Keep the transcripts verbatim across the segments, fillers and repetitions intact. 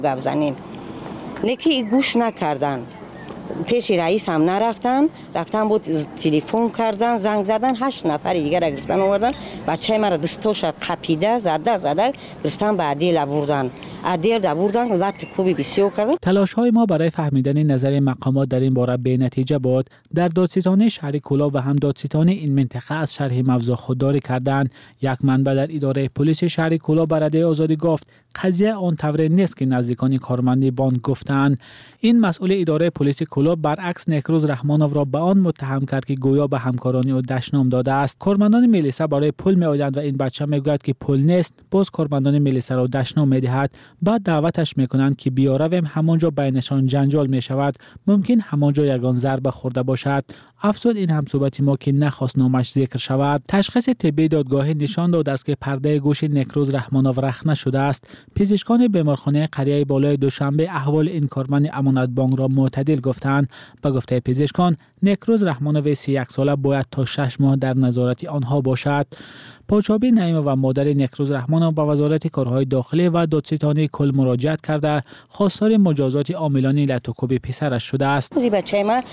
گپ زنیم لیکن گوش نکردن. پیش رئیس هم نرفتن، رفتن بود تلفن کردن، زنگ زدن، هشت نفر دیگه را گرفتن آوردن، بچه مرا دستوش قپیده زده زده گرفتن به عدیل بردن. عدیل بردن لط کوبی بسیار کردن. تلاش های ما برای فهمیدن نظر مقامات در این باره به نتیجه بود. در دادستانی شهر کلاب و هم دادستانی این منطقه از شرح موضوع خودداری کردند. یک منبع در اداره پلیس شهر کلاب به رادیو آزادی گفت قضیه آن طور نیست که نزدیکان کارمندی بانک گفتند. این مسئول اداره پلیس کلاب برعکس نکروز رحمانوف را به آن متهم کرد که گویا به همکارانی او دشنام داده است. کارمندان ملیسا برای پول میآیند و این بچه میگوید که پول نیست. باز کارمندان ملیسا را دشنام میدهد. بعد دعوتش میکنند که بیارویم، همانجا بینشان جنجال میشود. ممکن همانجا یگان ضربه خورده باشد. افزود این همصحبت ما که نخواست نامش ذکر شود. تشخیص طبی دادگاهی نشان داد است که پرده گوش نکروز رحمانوف رخنه شده است. پزشکان بیمارخانه قریه بالای دوشنبه احوال این کارمند امانت بانک را معتدل گفتند. به گفته پزشکان نکروز رحمانوف سی و یک ساله باید تا شش ماه در نظارت آنها باشد. پاچابی نعیمه و مادر نکروز رحمانوف به وزارت کارهای داخلی و دادستانی کل مراجعت کرده خواستار مجازات عاملان لطوکوب پسرش شده است. بچه ما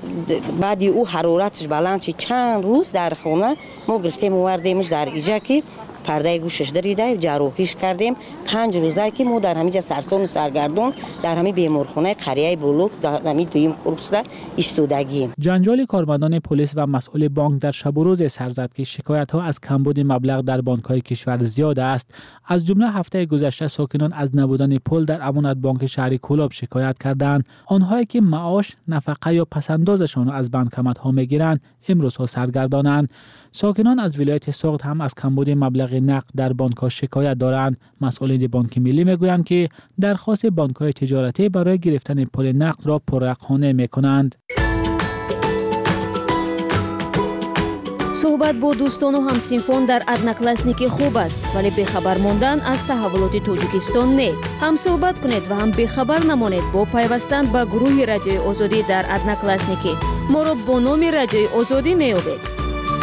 بعد او حرارتش بلند شد چند روز در خونه ما گرفتیم آوردیمش در اینجا که پرده گوشش دریده جراحیش کردیم. پنج روزه که ما در همینجا سرسام سرگردون در همین بیمارخانه قریه بلوک در همین دویم کورس ایستادگی. جنجال کارمندان پلیس و مسئول بانک در شب و روز سر زد که شکایت ها از کمبود مبلغ در بانک های کشور زیاد است. از جمله هفته گذشته ساکنان از نبودن پول در امانت بانک شهر کلاب شکایت کردند. آنهایی که معاش، نفقه یا پسندازشان از بانکمت ها میگیرند امروز ها سرگردانند. ساکنان از ولایت سوخت هم از کمبود مبلغ نقد در بانک‌ها شکایت دارند. مسئولین بانک ملی میگویند که درخواست بانک‌های تجارتی برای گرفتن پول نقد را پررقمانه میکنند. صحبت با دوستان و همسینفون در ادناکلاسنیکی خوب است، ولی بخبر ماندن از تحولات تاجیکستان نه. هم صحبت کنید و هم بخبر نمانید با پیوستن به گروه رادیوی آزادی در ادناکلاسنیکی. ما را با نام رادیوی آزادی میابید.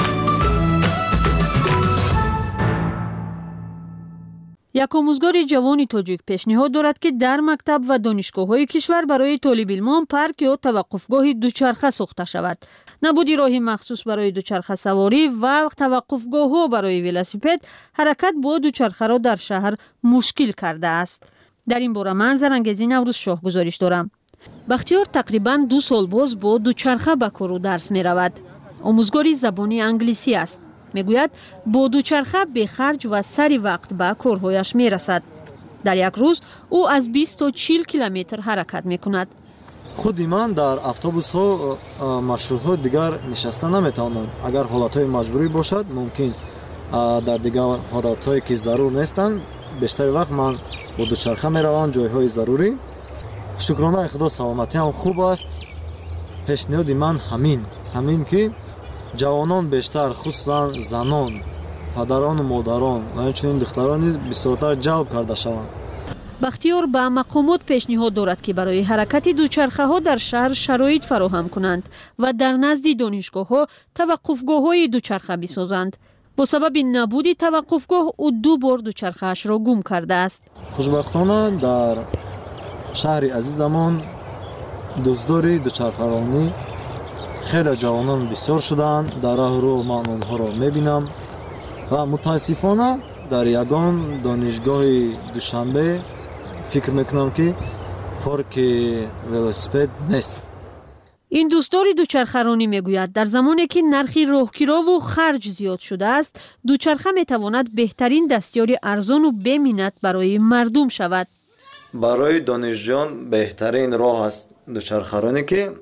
یک آموزگار جوانی تاجیک پیشنهاد دارد که در مکتب و دانشگاه‌های کشور برای طالب علمان پارک یا توقفگاه دوچرخه ساخته شود. نبودی راهی مخصوص برای دوچرخه سواری و توقفگاه‌ها برای ولاسیپد حرکت با دوچرخه را در شهر مشکل کرده است. در این باره من زرنگزی نوروز شاه گزارش دارم. بختیار تقریباً دو سال باز با دوچرخه به کار و درس می رود. آموزگاری زبانی انگلیسی است. میگوید با دوچرخه به خرج و سری وقت به کارهایش میرسد. در یک روز او از بیست تا چهل کیلومتر حرکت میکند. خودی من در اتوبوس ها مارشروت های دیگر نشسته نمیتوانم. اگر حالت های مجبوری باشد ممکن در دیگر حالت هایی که ضرور نیستند بیشتر وقت من با دوچرخه میروم جای های ضروری. شکرانه خدا سلامتی هم خوب است. پیشنهاد من همین همین که جوانان بیشتر خصوصا زنان، پدران و مادران و همچنین دختران بسیارتر جلب کرده شوند. بختیار به مقامات پیشنهاد دارد که برای حرکت دوچرخه ها در شهر شرایط فراهم کنند و در نزد دانشگاه ها توقفگاه های دوچرخه بسازند. با سبب نبود توقفگاه او دو بار دوچرخه اش را گم کرده است. خوشبختانه در شهر عزیزمان دزدوری دوچرخه رانی خیلی جوانان بسیار شدند. در راه رو من آنها را میبینم و متاسفانه در یگان دانشگاه دوشنبه فکر میکنم که پارک ولاسیپد نیست. این دوستدار دوچرخه رانی میگوید در زمانی که نرخ راهگیرا و خرج زیاد شده است، دوچرخه میتواند بهترین دستیار ارزان و بی منت برای مردم شود. برای دانشجویان بهترین راه است دوچرخه رانی که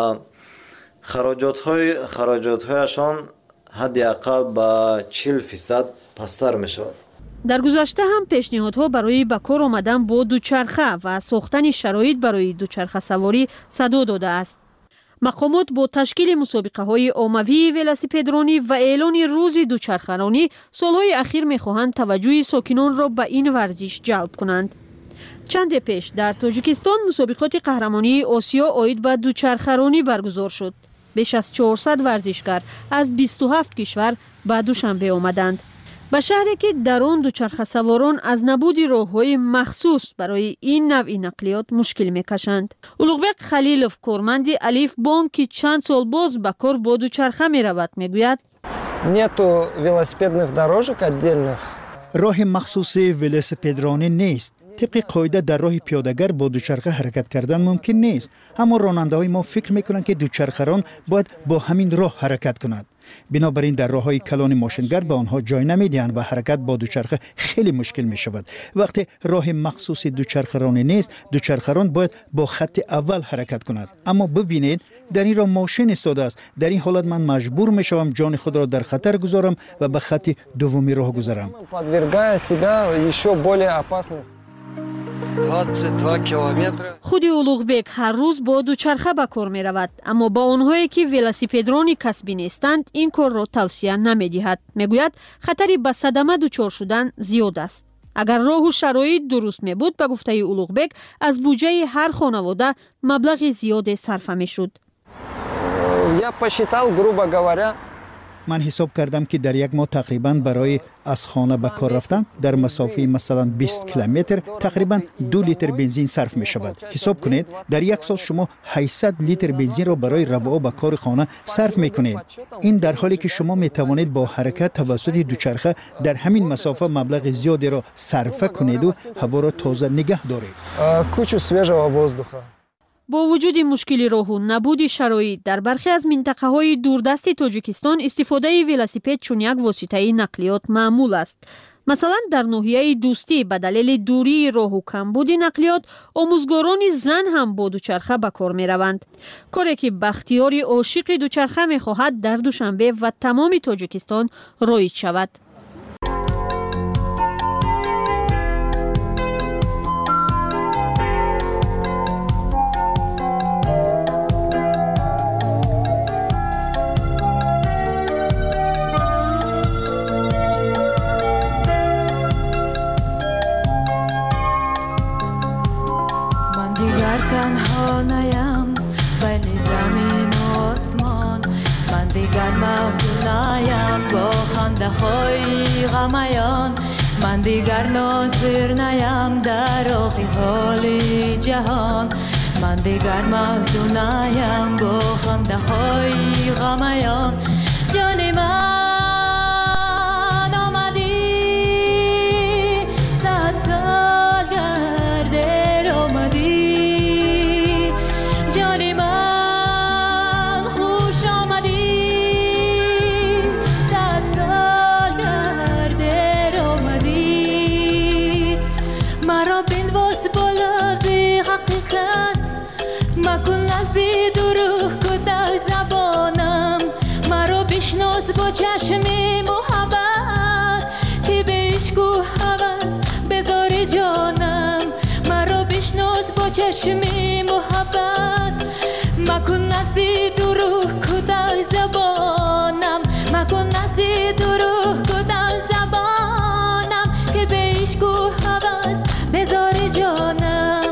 خراجات های خراجات هایشان حداقل با چهل فیصد پستر می شود. در گذشته هم پیشنهادها برای به کار آمدن با دوچرخه و ساختن شرایط برای دوچرخه سواری صدا داده است. مقامات با تشکیل مسابقه های عمومی ولاسیپدرانی و اعلان روز دوچرخه رانی سالهای اخیر می خواهند توجه ساکنان را به این ورزش جلب کنند. چند پیش در تاجیکستان مسابقات قهرمانی آسیا عاید به دوچرخه رانی برگزار شد. بیش از چهارصد ورزشکار از بیست و هفت کشور به دوشنبه آمدند. به شهری که در آن دوچرخه سواران از نبود راه‌های مخصوص برای این نوع نقلیات مشکل می‌کشند. اولوغبек خلیلوف کارمند الف بانک که چند سال باز به کار با دوچرخه می‌رود میگوید нету велосипедных дорожек отдельных. راه مخصوص ولوسپدرانی نیست. طبق قاعده در راه پیاده‌گر با دوچرخه حرکت کردن ممکن نیست. اما راننده‌های ما فکر می‌کنند که دوچرخه‌ران باید با همین راه حرکت کنند. بنابراین در راه‌های کلان ماشینگر به آنها جای نمی‌دهند و حرکت با دوچرخه خیلی مشکل می‌شود. وقتی راه مخصوص دوچرخه‌رانی نیست، دوچرخه‌ران باید با خط اول حرکت کنند. اما ببینید در این راه ماشین ایستاده است. در این حالت من مجبور می‌شوم جان خود را در خطر گذارم و به خط دومی راه گذارم. подвергая себя еще более опасности. двадцать два километра. خود اولوغبек هر روز با دوچرخه به کار می رود، اما با آنهایی که ولوسپدرانی کسبی نیستند این کار را توصیه نمی دهد. می گوید خطری به صدمه دچار شدن زیاد است. اگر راه و شرایط درست می بود به گفته اولوغبek از بودجه هر خانواده مبلغ زیاد صرف می شد. Я посчитал, грубо говоря, من حساب کردم که در یک ماه تقریبا برای از خانه به کار رفتن در مسافه مثلا بیست کیلومتر تقریبا دو لیتر بنزین صرف می شود. حساب کنید در یک سال شما هشتصد لیتر بنزین را برای رفع به کار خانه صرف می کنید. این در حالی که شما می توانید با حرکت توسط دوچرخه در همین مسافه مبلغ زیادی را صرف کنید و هوا را تازه نگه دارید. кучу свежего воздуха. با وجود مشکل راه و نبود شرایط در برخی از منطقه‌های دوردست تاجیکستان استفاده ولوسپد چون یک واسطه نقلیات معمول است. مثلا در ناحیه دوستی به دلیل دوری راه و کمبود نقلیات آموزگاران زن هم با دوچرخه به کار می‌روند. کاری که بختیاری عاشق دوچرخه می‌خواهد در دوشنبه و تمام تاجیکستان رایج شود. تنها نیم بین زمین و آسمان، من دیگر محزون نیم با خنده های غمیان، من دیگر ناظر نیم در آخی حال جهان، من دیگر محزون نیم با خنده های غمیان. جان من آمدی صد سال گرده آمدی، با چشم محبت که به عشق و هوس بذار جانم، مرا بشناس با چشم محبت، مکن نزدی دروغ کدای زبانم، مکن نزدی دروغ کدای زبانم که به عشق و هوس بذار جانم.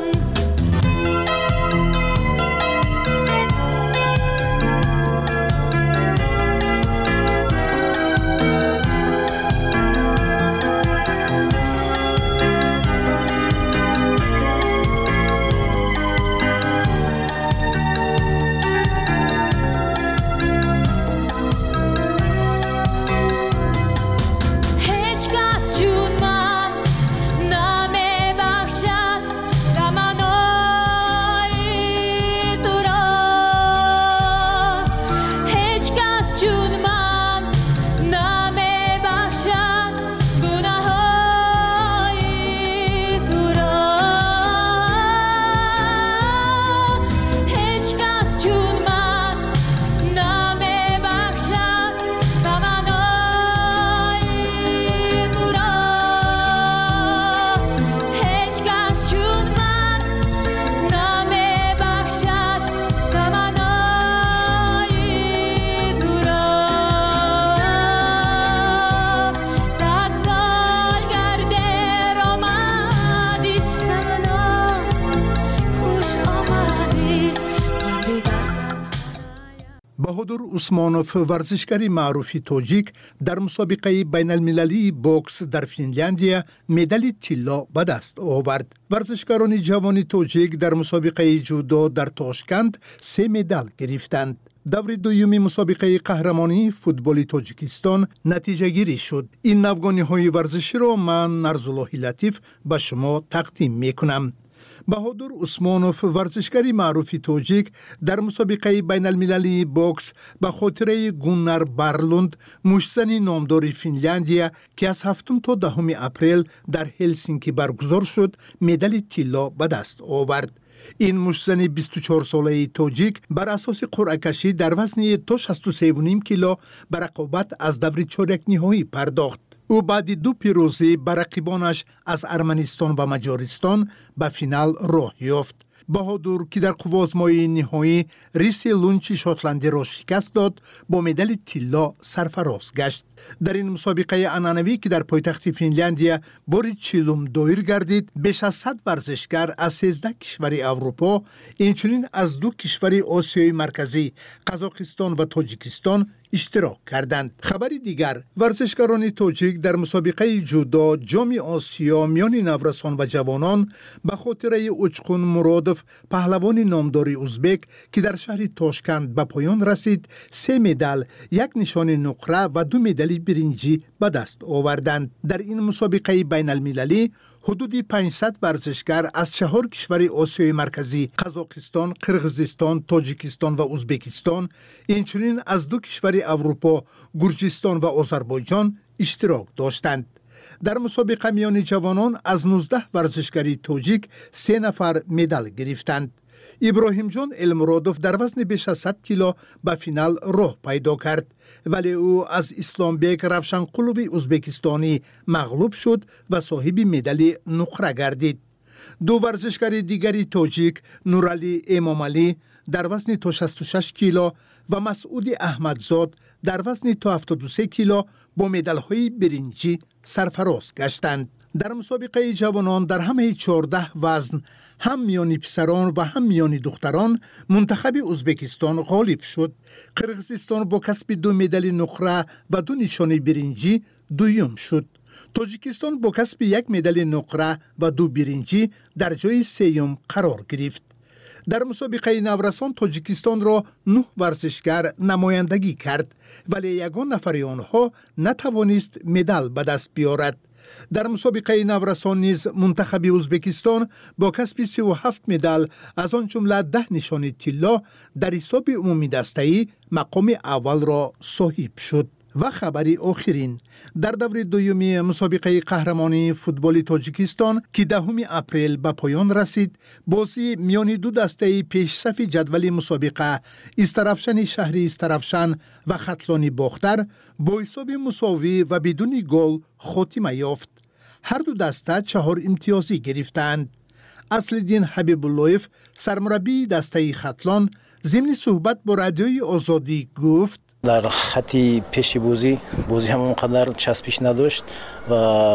بهادر عثمانوف ورزشکار معروف تاجیک در مسابقه بین المللی بوکس در فنلاندیا مدال طلا به دست آورد. ورزشکاران جوان تاجیک در مسابقه جودو در تاشکند سه مدال گرفتند. دور دومی مسابقه قهرمانی فوتبال تاجیکستان نتیجه گیری شد. این نوگانی های ورزشی را من نرزالله لطیف به شما تقدیم می کنم. بهادر عثمانوف ورزشکار معروف تاجیک در مسابقه بین المللی بوکس به خاطر گونر برلوند مشتزن نامدار فنلاندیا که از هفتم تا دهم اپریل در هلسینکی برگزار شد مدال طلا به دست آورد. این مشتزن بیست و چهار ساله تاجیک بر اساس قرعه کشی در وزن تا شصت و سه و نیم کیلو به رقابت از دور چهارک نهایی پرداخت. او بعد دو پیروزی بر رقیبانش از ارمنستان و مجارستان به فینال راه یافت. بهادر که در قوازمای نهایی ریسی لونچی شاتلندی را شکست داد با مدال طلا سرفراز گشت. در این مسابقه عنعنوی که در پایتخت فنلاندیا بار چهلم دایر گردید، بیش از صد ورزشکار از سیزده کشور اروپا، اینچنین از دو کشور آسیای مرکزی قزاقستان و تاجیکستان اشتراک کردند. خبری دیگر، ورزشکاران تاجیک در مسابقه جودو جام آسیا میان نورسان و جوانان به خاطر اوچقون مرادف پهلوان نامدار ازبک که در شهر تاشکند به پایان رسید، سه مدال، یک نشان نقره و دو مدال برنجی به دست آوردند. در این مسابقه بین المللی حدود پانصد ورزشکار از چهار کشور آسیای مرکزی قزاقستان، قرغیزستان، تاجیکستان و ازبکستان، اینچنین از دو کشور اروپا گرجستان و آذربایجان اشتراک داشتند. در مسابقه میان جوانان از نوزده ورزشکار تاجیک سه نفر مدال گرفتند. ابراهیم جان المرادوف در وزن بیش از صد کیلو به فینال راه پیدا کرد، ولی او از اسلامبek روشنقلوی ازبکستانی مغلوب شد و صاحب مدال نقره گردید. دو ورزشکار دیگری تاجیک، نورعلی امامعلی در وزن تا شصت و شش کیلو و مسعود احمدزاد در وزن تا هفتاد و سه کیلو با مدال‌های برنجی سرفراز گشتند. در مسابقه جوانان در همه چهارده وزن هم میان پسران و هم میان دختران منتخب ازبکستان غالب شد. قرغیزستان با کسب دو مدال نقره و دو نشان برنجی دوم شد. تاجیکستان با کسب یک مدال نقره و دو برنجی در جای سوم قرار گرفت. در مسابقه نورسان تاجیکستان را نه ورزشکار نمایندگی کرد، ولی یگان نفر آنها نتوانست مدال به دست بیارد. در مسابقه نورسان نیز منتخب ازبکستان با کسب سی و هفت مدال از آن جمله ده نشان طلا در حساب عمومی دسته‌ای مقام اول را صاحب شد. و خبری آخرین، در دور دومی مسابقه قهرمانی فوتبال تاجیکستان که دهم اپریل به پایان رسید، بازی میان دو دسته پیش صف جدول مسابقه استرافشن شهری استرافشن و خطلان باختر با حساب مساوی و بدون گل خاتمه یافت. هر دو دسته چهار امتیازی گرفتند. اصلالدین حبیب اللهیف سرمربی دسته خطلان ضمن صحبت با رادیوی آزادی گفت: در خطی پیش بازی بازی هم اونقدر چسبش نداشت و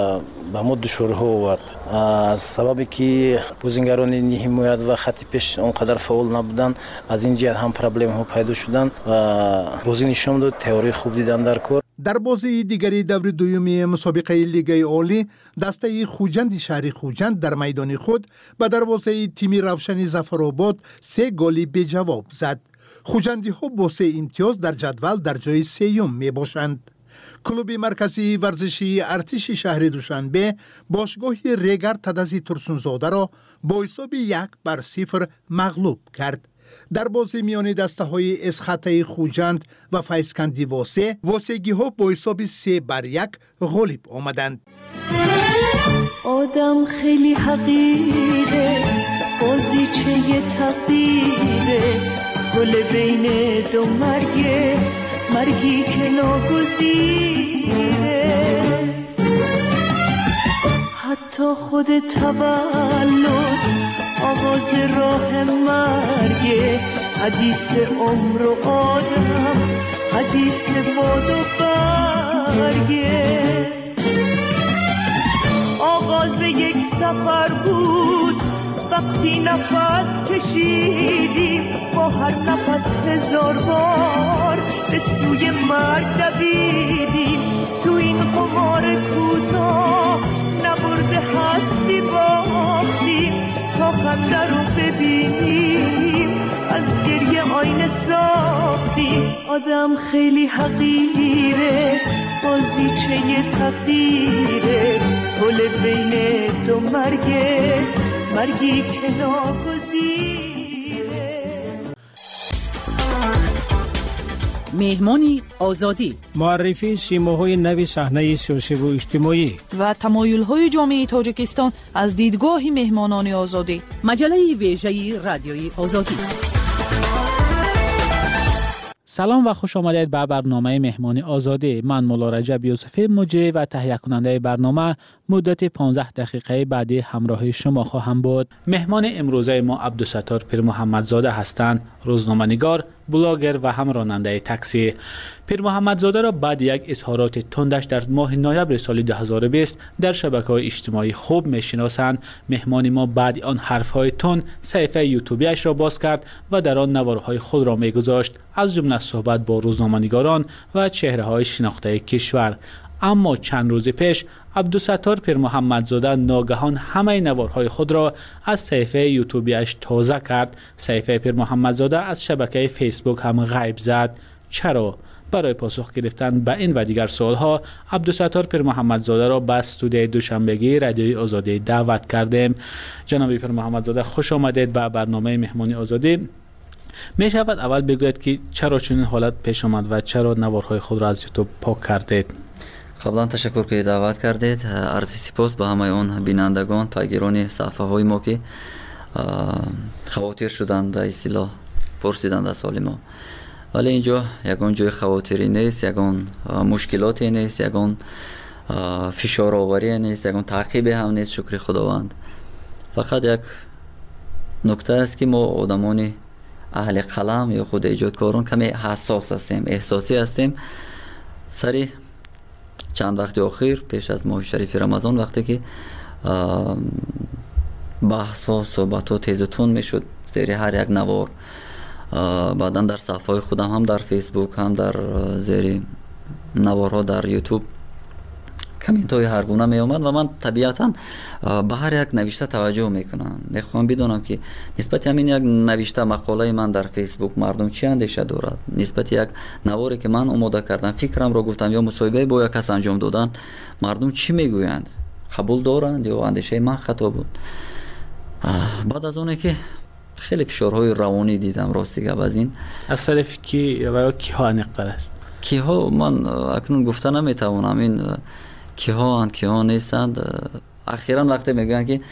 به ما دشواری آورد، از سببی که بازیگران حمایت و خط پیش اونقدر فعال نبودن، از این جهت هم پرابلم ها پیدا شدن و بازی نشون داد تئوری خوب دیدن در کار. در بازی دیگری دور دومی مسابقه لیگ عالی، دسته خوجند شهر خوجند در میدان خود به دروازه تیم روشن ظفرآباد سه گلی به جواب زد. خوجندی ها با سه امتیاز در جدول در جای سیوم می باشند. کلوب مرکزی ورزشی ارتش شهر دوشنبه باشگاه ریگر تدزی ترسونزاده را با حساب یک بر صفر مغلوب کرد. در بازی میان دسته های اسخطه خوجند و فیسکندی واسه، واسگی ها با حساب سه بر یک غالب آمدند. آدم خیلی حقیره، بازی چه یه تقدیره، گل بین دو مرگه، مرگی که ناگزیره. حتی خود تولد آغاز راه مرگه، حدیث عمر و آدم، حدیث باد و برگه. آغاز یک سفر بود وقتی نفس کشیدیم با هر نفس هزار بار به سوی مرگ دویدیم تو این قمار کوتاه نبرده هستی باختیم تا خنده رو ببینیم از گریه آینه ساختیم آدم خیلی حقیره بازیچه تقدیره گل بین دو مرگه مرگی که ناگزیره. مهمانی آزادی، معرفی سیماهای نوی صحنه سیاسی و اجتماعی و تمایل‌های جامعه تاجیکستان از دیدگاه مهمانان آزادی. مجله ویژه رادیوی آزادی. سلام و خوش آمدید به برنامه مهمانی آزادی. من مولا رجب یوسفی مجری و تهیه کننده برنامه مدت پانزده دقیقه بعدی همراه شما خواهم بود. مهمان امروزه ما عبدالستار پیر محمدزاده هستند، روزنامه‌نگار، بلاگر و هم راننده تاکسی. پیر محمدزاده را بعد یک اظهارات تندش در ماه نوامبر سال دو هزار و بیست در شبکه‌های اجتماعی خوب می‌شناسند. مهمان ما بعد آن حرف‌های تند صفحه یوتیوبیش را باز کرد و در آن نوارهای خود را می‌گذاشت، از جمله صحبت با روزنامه‌نگاران و چهره‌های شناخته کشور. اما چند روز پیش عبدالستار پیر محمدزاده ناگهان همه نوارهای خود را از صفحه یوتیوبیش تازه کرد. صفحه پیر محمدزاده از شبکه فیسبوک هم غیب زد. چرا؟ برای پاسخ گرفتن به این و دیگر سوالها عبدالستار پیر محمدزاده را به استودیوی دوشنبگی رادیوی آزادی دعوت کردیم. جناب پیر محمدزاده خوش آمدید به برنامه مهمانی آزادی. می شود اول بگوید که چرا چنین حالت پیش آمد و چرا نوارهای خود را از یوتیوب پاک کردید؟ قبلا تشکر که دعوت کردید. عرض سپاس به همه اون بینندگان پیگیران صفحه های ما که خواطر شدند به اصطلاح پرسیدند از حال ما. ولی اینجا یگان جای خواطری نیست، یگان مشکلاتی نیست، یگان فشار آوری نیست، یگان تعقیب هم نیست. شکر خداوند. فقط یک نکته است که ما آدمان اهل قلم یا خود ایجادکاران کمی حساس هستیم، احساسی هستیم. سری چند وقت اخیر پیش از ماه شریف رمضان وقتی که بحث ها صحبت ها تیز تون می شد زیر هر یک نوار، بعدا در صفحه خودم هم در فیسبوک هم در زیر نوارها در یوتیوب کامنت های هر گونه می آمد و من طبیعتا به هر یک نوشته توجه میکنم. میخوام بدونم که نسبت همین یک نوشته مقاله من در فیسبوک مردم چی اندیشه دارد، نسبت یک نواری که من آماده کردم فکرم را گفتم یا مصاحبه با یک کس انجام دادن مردم چی میگویند، قبول دارند یا اندیشه من خطا بود. بعد از اونه که خیلی فشارهای روانی دیدم راستی از این از طرف کی و کی ها نقطه کی ها من اکنون گفته نمیتوانم این کی ها اند کی ها نیستند. اخیراً وقتی میگن که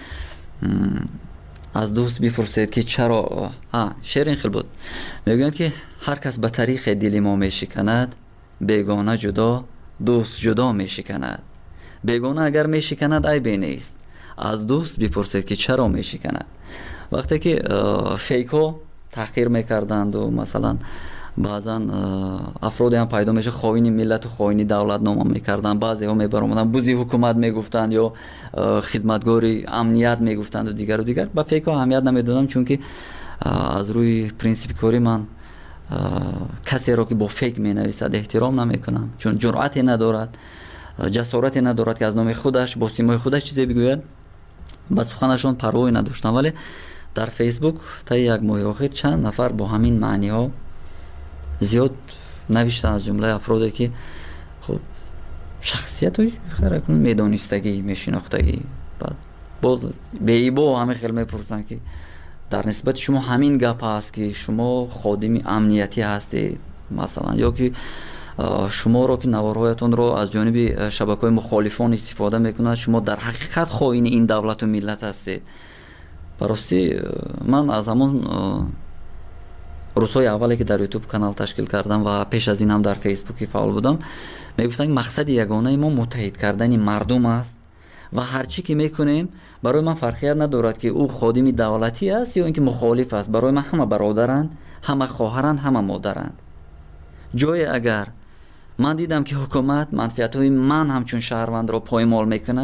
از دوست بپرسید که چرا ها شعر این خیلی بود، میگن که هر کس به طریق دل ما میشکند، بیگانه جدا دوست جدا میشکند. بیگانه اگر میشکند عیبی نیست، از دوست بپرسید که چرا میشکند. وقتی که فیک ها تحقیر میکردند و مثلا بعضا افرادی هم پیدا میشه خائن ملت و خائن دولت نام میکردن، بعضی ها میبرامدن بوزی حکومت میگفتند یا خدمتگاری امنیت میگفتند و دیگر و دیگر. با فیک ها اهمیت نمیدادم چون که از روی پرینسیپ کاری من کسی را که با فیک مینویسد احترام نمیکنم، چون جرأتی ندارد، جسارتی ندارد که از نام خودش با سیمای خودش چیزی بگوید. با سخنشان پروایی نداشتم. ولی در فیسبوک تا یک ماه اخیر چند نفر با همین معنی ها زیاد نوشتن، از جمله افرادی که خب شخصیت های خیلی میدانستگی میشناختگی، بعد باز به ایبا همه خیلی میپرسن که در نسبت شما همین گپ هست که شما خادم امنیتی هستید مثلا، یا که شما را که نوارهایتون رو از جانب شبکه‌های مخالفان استفاده میکنند شما در حقیقت خائن این دولت و ملت هستید. براستی من از همون روزهای اولی که در یوتیوب کانال تشکیل کردم و پیش از این هم در فیسبوک فعال بودم میگفتن مقصد یگانه ما متحد کردن مردم است و هر چی که میکنیم برای من فرقیت ندارد که او خادم دولتی است یا اینکه مخالف است. برای من همه برادرند، همه خواهرند، همه مادرند. جای اگر من دیدم که حکومت منفعت‌های من همچون شهروند را پایمال میکند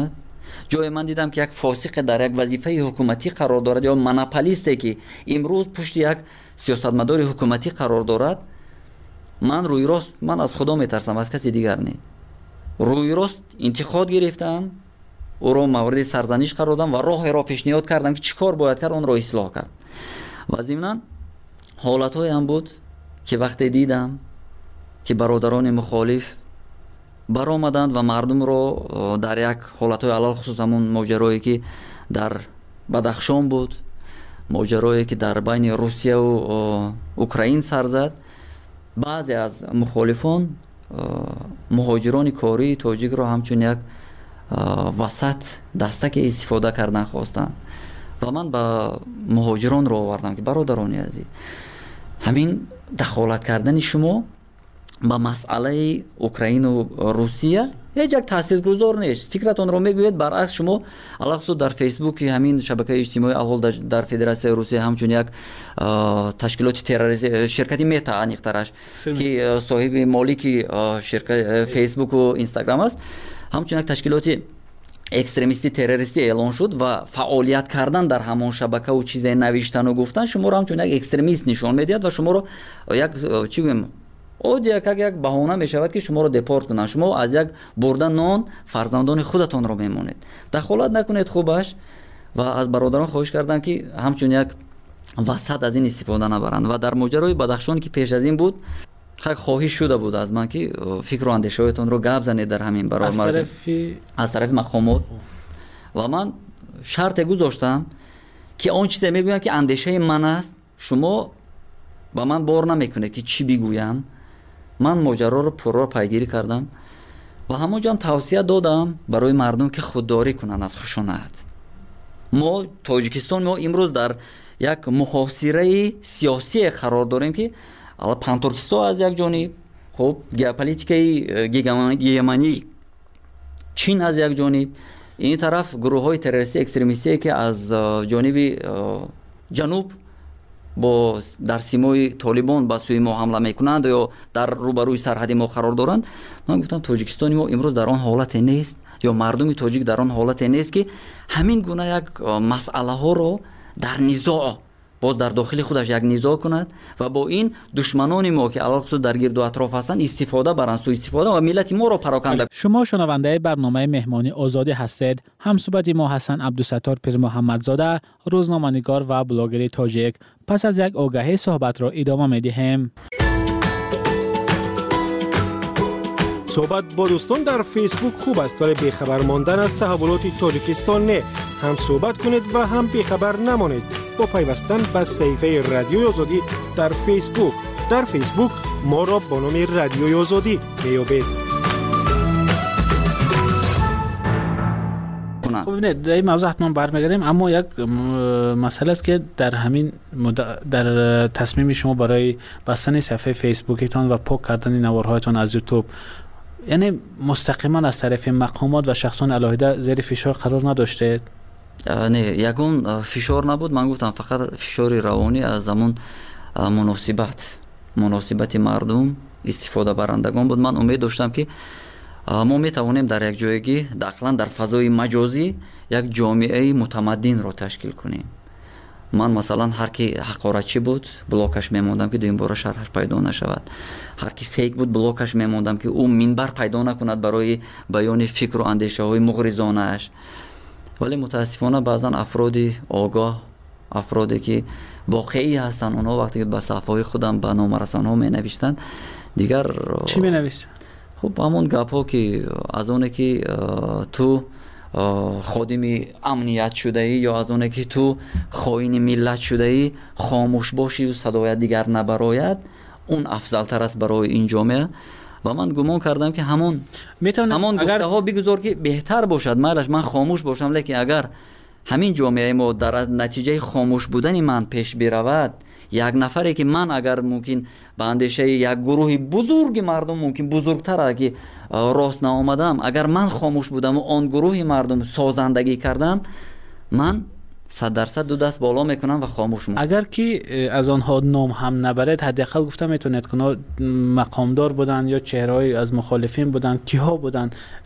جای من دیدم که یک فاسق در یک وظیفه حکومتی قرار دارد یا مونوپولیستی که امروز پشت یک سیاستمدار حکومتی قرار دارد، من روی راست من از خدا میترسم، از کسی دیگر نه. روی راست انتقاد گرفتم، او را مورد سرزنش قرار دادم و راه را پیشنهاد کردم که چیکار باید کرد، اون را اصلاح کرد. و ضمناً حالت‌های هم بود که وقتی دیدم که برادران مخالف برآمدند و مردم رو در یک حالت‌های علل خصوص همون ماجرایی که در بدخشان بود، ماجرایی که در بین روسیه و اوکراین سر زد، بعضی از مخالفان مهاجران کاری تاجیک را همچون یک وسط دستک استفاده کردن خواستند و من با مهاجران رو آوردم که برادران عزیز، همین دخالت کردن شما با مسئله اوکراین و روسیه هیچ یک تاثیرگذار نیست. فکرتون رو میگوید برعکس شما علاوه در فیسبوک همین شبکه اجتماعی الحال در فدراسیون روسیه همچون یک تشکیلات تروریستی شرکتی متا انیخترش که صاحب مالک شرکت فیسبوک و اینستاگرام است، همچون یک تشکیلات اکستریمیستی تروریستی اعلان شد و فعالیت کردن در همان شبکه و چیزای نوشتن و گفتن شما رو همچون یک اکستریمیست نشان میدهد و شما رو یک چی بگم او یک یک بهانه می شود که شما رو دپورت کنن. شما از یک بردن نان فرزندان خودتان رو میمونید. دخالت نکنید خوبش و از برادران خواهش کردم که همچون یک وسط از این استفاده نبرند. و در ماجرای بدخشان که پیش از این بود خیلی خواهش شده بود از من که فکر و اندیشه‌هایتان رو گپ زنید در همین برابر از طرف از طرف مقامات و من شرط گذاشتم که اون چیزی میگویم که اندیشه من است شما با من بار نمیکنه که چی بگویم. من ماجرا رو پرو پیگیری کردم و همونجا توصیه دادم برای مردم که خودداری کنن از خشونت. ما تاجیکستان ما امروز در یک محاصره سیاسی قرار داریم که الان پانتورکستان از یک جانب، خب ژئوپلیتیکای گیگمانی چین از یک جانب، این طرف گروه های تروریستی اکستریمیستی که از جانب جنوب با در سیمای طالبان با سوی ما حمله میکنند یا در روبروی سرحد ما قرار دارند. من گفتم تاجیکستان ما امروز در آن حالت نیست یا مردم تاجیک در آن حالت نیست که همین گونه یک مسئله ها رو در نزاع باز در داخل خودش یک نزاع کند و با این دشمنان ما که علاوه در گرد و اطراف هستند استفاده برند، سوء استفاده و ملت ما رو پراکنده. شما شنونده برنامه مهمانی آزادی هستید. همصحبت ما حسن عبدالستار پیر محمدزاده، روزنامه‌نگار و بلاگر تاجیک. پس از یک آگهی صحبت را ادامه می‌دهیم. صحبت با دوستان در فیسبوک خوب است ولی بیخبر ماندن از تحولات تاجیکستان نه. هم صحبت کنید و هم بیخبر نمانید با پیوستن به صفحه رادیوی آزادی در فیسبوک. در فیسبوک ما را با نام رادیوی آزادی میابید. خب ببینید در این موضوع حتما برمیگردیم، اما یک مسئله است که در همین در تصمیم شما برای بستن صفحه فیسبوکتان و پاک کردن نوارهایتان از یوتیوب، یعنی مستقیما از طرف مقامات و شخصان علاهیده زیر فشار قرار نداشته؟ نه، یگون فشار نبود. من گفتم فقط فشار روانی از زمان مناسبت مناسبت مردم استفاده برندگان بود. من امید داشتم که ما میتوانیم در یک جایگی داخلا در فضای مجازی یک جامعه متمدن را تشکیل کنیم. من مثلا هر کی حقارتچی بود بلاکش میموندم که دویم بار شرحش پیدا نشود. هر کی فیک بود بلاکش میموندم که او منبر پیدا نکند برای بیان فکر و اندیشه های مغرضانه اش. ولی متاسفانه بعضا افرادی آگاه، افرادی که واقعی هستن، اونها وقتی که به صفحه خودم به نام رسانه‌ها می نوشتن دیگر چی می نوشتن؟ خب همون گپ ها که از اونه که تو خادم امنیت شده ای یا از اونه که تو خائن ملت شده ای خاموش باشی و صدای دیگر نبراید، اون افضل تر است برای این جامعه. و من گمان کردم که همون همون گفته ها بگذار که بهتر باشد، مالش من خاموش باشم، لیکن اگر همین جامعه ما در نتیجه خاموش بودن من پیش برود، یک نفری که من اگر ممکن به اندیشه یک گروه بزرگ مردم ممکن بزرگتر که راست نآمدم، اگر من خاموش بودم و آن گروه مردم سازندگی کردم، من صد درصد دو دست بالا میکنم و خاموش میکنم. اگر که از آنها نام هم نبرد، حداقل گفتم میتونید که مقامدار بودن یا چهره‌ای از مخالفین بودن، کیها بودن،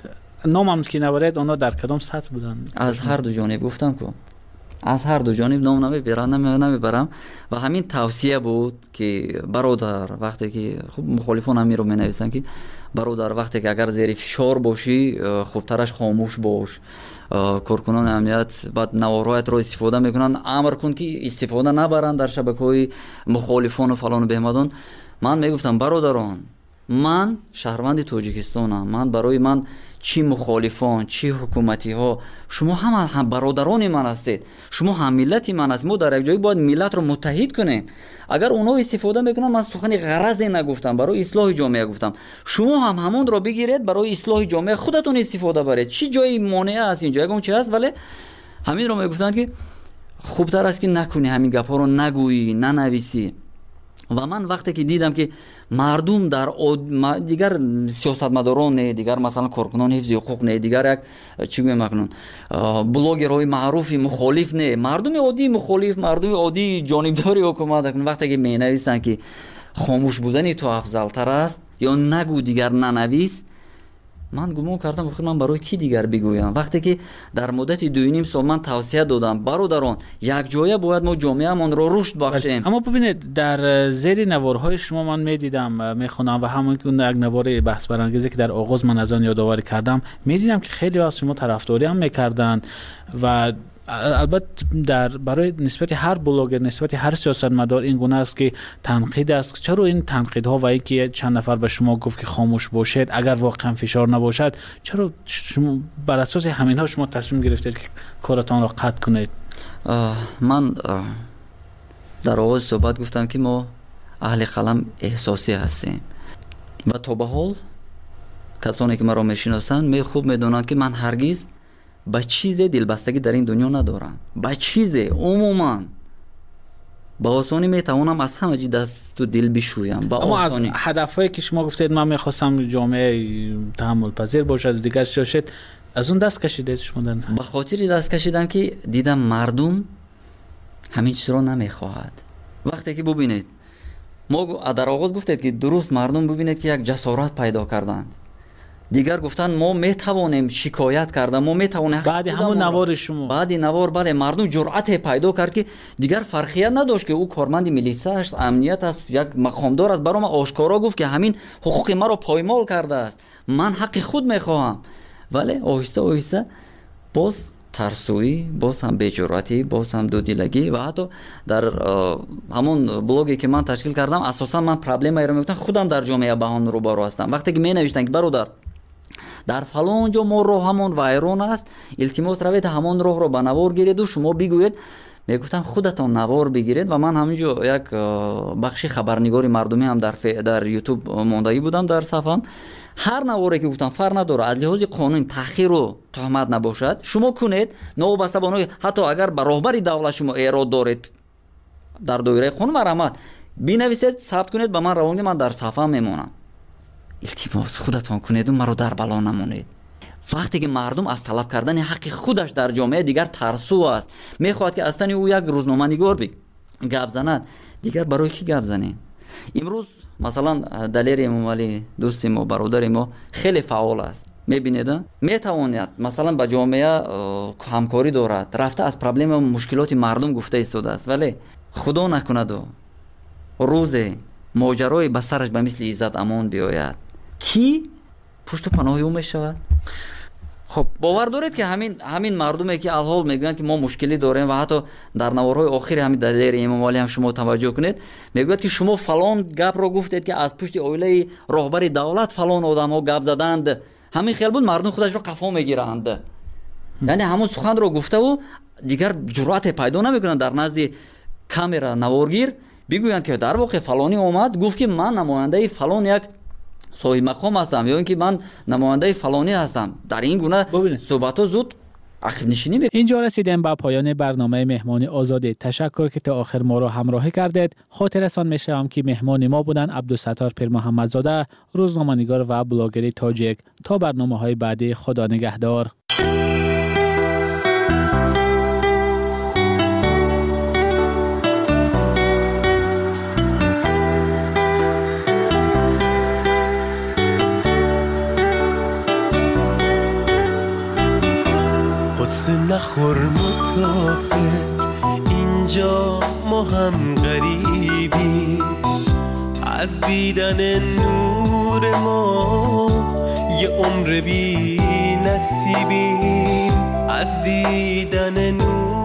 نامم که نبرید اونا در کدام سطح بودن؟ از هر دو جانب گفتم که از هر دو جانب نام نمیبرم نمیبرم و همین توصیه بود که برادر وقتی که خب مخالفان هم رو مینویسن که برادر وقتی که اگر زیر فشار باشی خوبترش خاموش باش. کارکنان امنیت بعد نوارایت رو استفاده میکنن، امر کن که استفاده نبرن در شبکه‌های مخالفان و فلان و بهمدان. من میگفتم برادران من شهروند تاجیکستانم، من برای من چی مخالفان چی حکومتی ها شما هم, هم برادران من هستید، شما هم ملتی من هستید. ما در یک جایی باید ملت رو متحد کنیم. اگر اونا استفاده میکنن، من سخنی غرضی نگفتم، برای اصلاح جامعه گفتم، شما هم همون رو بگیرید برای اصلاح جامعه خودتون استفاده برید. چی جایی مانع است اینجا؟ اگه اون چی هست ولی همین رو میگفتن که خوبتر است که نکنی، همین گپا رو نگویی ننویسی. و من وقتی که دیدم که مردم در آد... دیگر سیاستمداران نه، دیگر مثلا کارکنان حفظ حقوق نه، دیگر یک چی گویم مکنون بلاگرهای معروفی مخالف نه، مردم عادی مخالف، مردم عادی جانبداری حکومت کنن، وقتی که می نویسن که خاموش بودن تو افضل تر است یا نگو دیگر ننویس، من گمان کردم بخیر من برای کی دیگر بگویم. وقتی که در مدت دو نیم سال من توصیه دادم برادران یک جایه باید ما جامعه‌مان رو رشد بخشیم. اما ببینید در زیر نوارهای شما من میدیدم میخونم و همون که اون یک نوار بحث برانگیزی که در آغاز من از آن یادآوری کردم میدیدم که خیلی از شما طرفداری هم میکردن و البته در برای نسبت هر بلاگر نسبت هر سیاستمدار این گونه است که تنقید است. چرا این تنقیدها و اینکه چند نفر به شما گفت که خاموش باشید اگر واقعا فشار نباشد، چرا شما بر اساس همینها شما تصمیم گرفتید که کارتان را قطع کنید؟ من در آغاز صحبت گفتم که ما اهل قلم احساسی هستیم و تا به حال کسانی که مرا میشناسند می خوب میدونند که من هرگز به چیز دلبستگی در این دنیا ندارم. به چیز عموما با آسانی میتوانم از همه چی دست و دل بشویم. اما از هدفهایی که شما گفتید من میخواستم جامعه تحمل پذیر باشد دیگر شاشد، از اون دست کشیدید شما؟ به خاطر دست کشیدم که دیدم مردم همین چیز رو نمیخواهد. وقتی که ببینید ما در آغاز گفتید که درست مردم ببینید که یک جسارت پیدا کردند، دیگر گفتن ما میتوانیم شکایت کردن، ما میتوانیم بعد همون نوار شما بعد نوار بله مردم جرأت پیدا کرد که دیگر فرقیت نداشت که او کارمند میلیسا است، امنیت است، یک مقامدار است، برام آشکارا گفت که همین حقوق ما رو پایمال کرده است، من حق خود میخواهم. ولی آهسته آهسته باز ترسویی، باز هم بی‌جرأتی، باز هم دودیلگی و حتی در همون بلاگی که من تشکیل کردم اساسا من پرابلم رو میگفتم خودم در جامعه با آن روبرو هستم. وقتی که می نوشتن که برادر در فلان جا ما راه همون وایران است، التماس روید همون راه رو به نوار گیرید و شما بگوید. میگفتم خودتان نوار بگیرید و من همینجا یک بخش خبرنگاری مردمی هم در ف... در یوتیوب ماندگی بودم در صفحم. هر نواری که گفتم فرق نداره، از لحاظ قانون تحقیر و تهمت نباشد شما کنید، نوبسته بانوی حتی اگر به راهبری دولت شما ایراد دارید در دایره قانون مرحمت بنویسید ثبت کنید به من روانگی، من در صفحه میمونم. التماس خودتان کنید و مرا در بلا نمونید. وقتی که مردم از طلب کردن حق خودش در جامعه دیگر ترسو است، میخواد که اصلا او یک روزنامه نگار بی گپ زند، دیگر برای کی گپ زنیم؟ امروز مثلا دلیر امامعلی دوست ما برادر ما خیلی فعال است، میبینید میتواند مثلا با جامعه همکاری دارد، رفته از پرابلم و مشکلات مردم گفته ایستاده است، ولی خدا نکند و روز ماجرای به سرش به مثل عزت امان بیاید کی پشت پناه او میشود؟ خب باور دارید که همین همین مردمی که الحال میگویند که ما مشکلی داریم و حتی در نوارهای آخر همین دلیر امامعلی هم شما توجه کنید میگوید که شما فلان گپ را گفتید که از پشت اویله راهبر دولت فلان آدم‌ها گپ زدند، همین خیال بود مردم خودش را قفا میگیرند. یعنی همون سخن را گفته و دیگر جرأت پیدا نمیکنند در نزد کامرا نوارگیر بگویند که در واقع فلانی اومد گفت که من نماینده فلان یک صاحب مقام هستم یا اینکه من نماینده فلانی هستم. در این گونه صحبت‌ها زود عقب نشینی می‌کنه. اینجا رسیدیم به پایان برنامه مهمان آزادی. تشکر که تا آخر ما را همراهی کردید. خاطرتان می‌شوم که مهمان ما بودن عبدالستار پیر محمدزاده، روزنامه‌نگار و بلاگر تاجیک. تا برنامه‌های بعدی، خدا نگهدار. بار مسافر اینجا ما هم غریبی، از دیدن نور ما یه عمر بی نصیبیم، از دیدن نور